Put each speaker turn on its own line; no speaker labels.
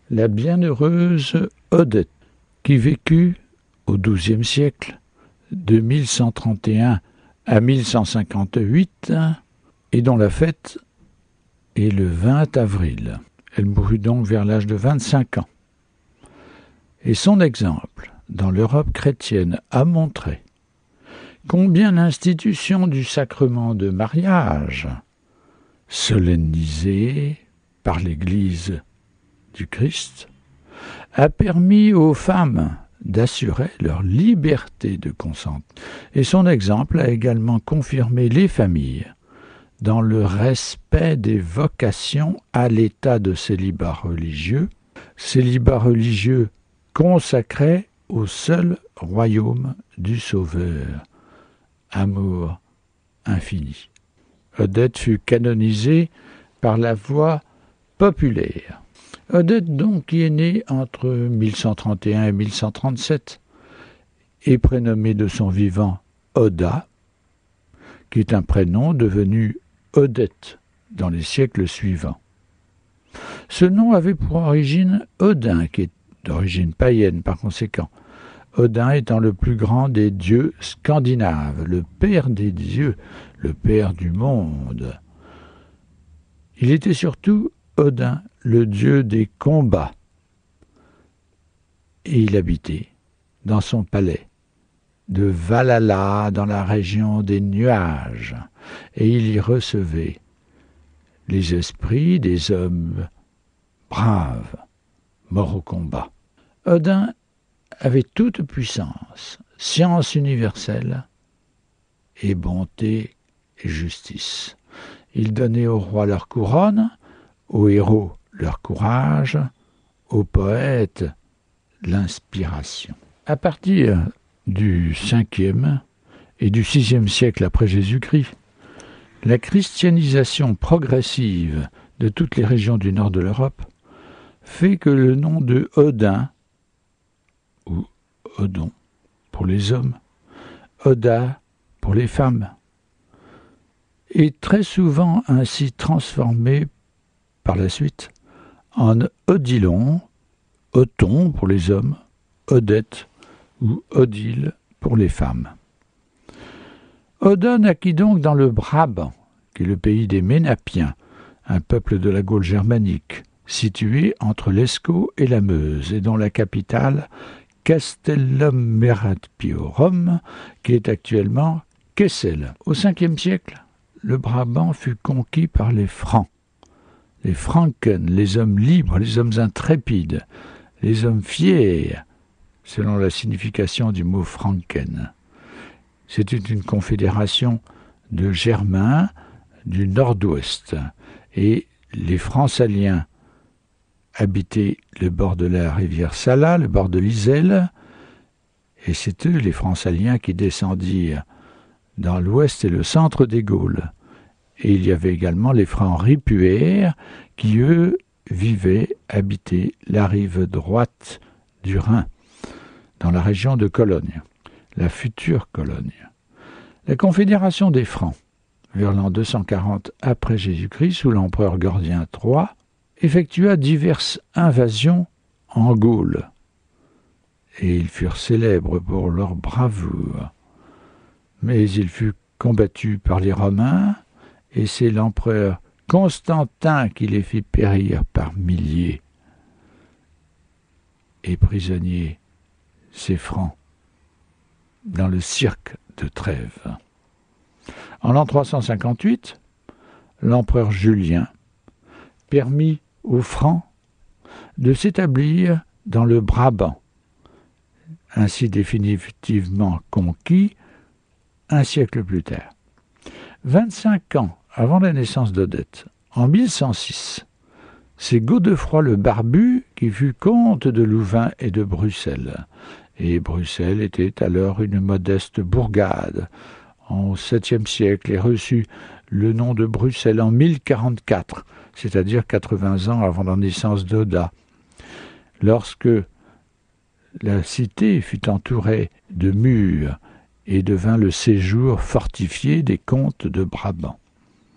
la bienheureuse Odette, qui vécut au XIIe siècle, de 1131 à 1158, et dont la fête est le 20 avril. Elle mourut donc vers l'âge de 25 ans. Et son exemple, dans l'Europe chrétienne, a montré combien l'institution du sacrement de mariage, solennisé par l'Église du Christ, a permis aux femmes d'assurer leur liberté de consentement. Et son exemple a également confirmé les familles dans le respect des vocations à l'état de célibat religieux consacrés au seul royaume du Sauveur. Amour infini. Odette fut canonisée par la voie populaire. Odette donc qui est née entre 1131 et 1137 est prénommée de son vivant Oda, qui est un prénom devenu Odette dans les siècles suivants. Ce nom avait pour origine Odin, qui est d'origine païenne par conséquent. Odin étant le plus grand des dieux scandinaves, le père des dieux, le père du monde. Il était surtout Odin, le dieu des combats. Et il habitait dans son palais de Valhalla, dans la région des nuages, et il y recevait les esprits des hommes braves, morts au combat. Odin avait toute puissance, science universelle et bonté et justice. Il donnait aux rois leur couronne, aux héros leur courage, aux poètes l'inspiration. À partir du 5e et du 6e siècle après Jésus-Christ, la christianisation progressive de toutes les régions du nord de l'Europe fait que le nom de Odin, ou Odon pour les hommes, Oda pour les femmes, est très souvent ainsi transformé par la suite en Odilon, Othon pour les hommes, Odette ou Odile pour les femmes. Oda naquit donc dans le Brabant, qui est le pays des Ménapiens, un peuple de la Gaule germanique, situé entre l'Escaut et la Meuse, et dont la capitale, Castellum Meratiorum, qui est actuellement Kessel. Au 5e siècle, le Brabant fut conquis par les Francs. Les Franken, les hommes libres, les hommes intrépides, les hommes fiers, selon la signification du mot Franken. C'était une confédération de Germains du nord-ouest, et les Francaliens habitaient le bord de la rivière Sala, le bord de l'Iselle, et c'est eux, les Francaliens, qui descendirent dans l'ouest et le centre des Gaules. Et il y avait également les Francs ripuaires qui, eux, habitaient la rive droite du Rhin, dans la région de Cologne, la future Cologne. La confédération des Francs, vers l'an 240 après Jésus-Christ, sous l'empereur Gordien III, effectua diverses invasions en Gaule, et ils furent célèbres pour leur bravoure. Mais il fut combattu par les Romains, et c'est l'empereur Constantin qui les fit périr par milliers. Et prisonniers, ces Francs, dans le cirque de Trêves. En l'an 358, l'empereur Julien permit aux Francs de s'établir dans le Brabant, ainsi définitivement conquis un siècle plus tard. 25 ans avant la naissance d'Odette, en 1106, c'est Godefroy le Barbu qui fut comte de Louvain et de Bruxelles. Et Bruxelles était alors une modeste bourgade, au 7e siècle, et reçut le nom de Bruxelles en 1044, c'est-à-dire 80 ans avant la naissance d'Oda, lorsque la cité fut entourée de murs et devint le séjour fortifié des comtes de Brabant.